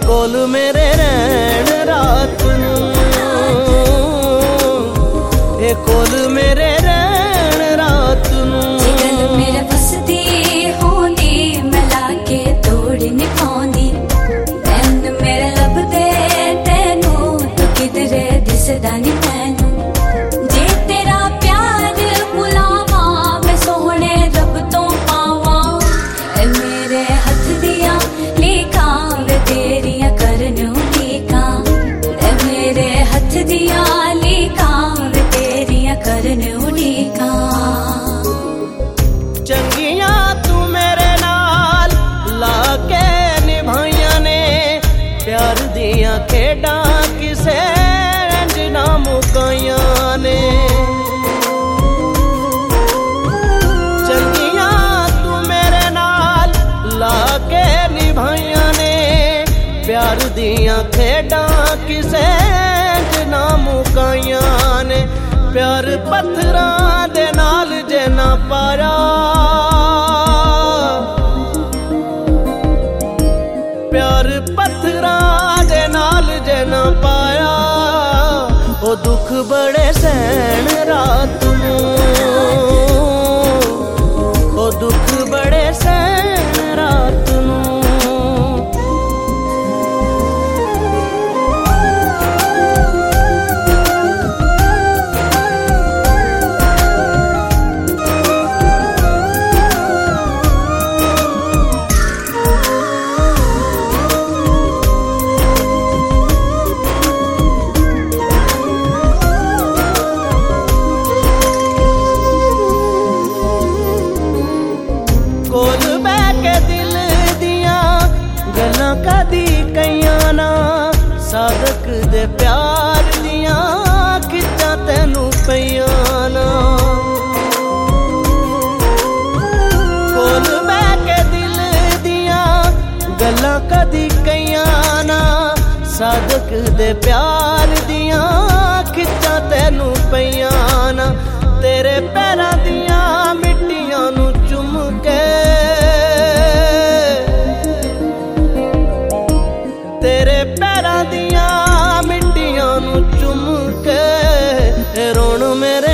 कोल मेरे रहन रात नूं, ए कोल मेरे रहन रात नूं। गल मेरे बसदी होंदी मैं लाके तोड़ नहीं पाउंदी, तैन मेरे लभदे तैनू तू किधरे दिसदा नहीं तैनू। जे तेरा प्यार बुलावा मैं सोहणे रब तो पावा, मेरे हथ दिया लेखा वे तेरिया करनू लीका, मेरे हथ दिया लेखा वे तेरिया करनू लीका। चंगिया तू मेरे नाल लाके निभाइया ने, प्यार दिया खेडा किसे इंज ना मुकाइया ने। चंगिया तू मेरे नाल लाके निभाइया ने, प्यार दिया खेडा किसे इंज ना मुकाइया ने। प्यार पत्थरां दे नाल जे ना पाया, प्यार पत्थरां दे नाल जे ना पाया, ओ दुख बड़े सहन रात नूं, ओ दुख बड़े सहन रात नूं। कोल बह के दिल दिया गल्लां कदी कईयां ना, सादक दे प्यार दिया खिच्चां तैनू पईयां ना। कोल बह के दिल दिया गल्लां कदी कईयां ना, सादक दे प्यार दिया खिच्चां तैनू पईयां ना। तेरे पैरां दिया मिट्टियां नू चुम के, तेरे पैरां दिया मिट्टियां नू चुम के रोण मेरे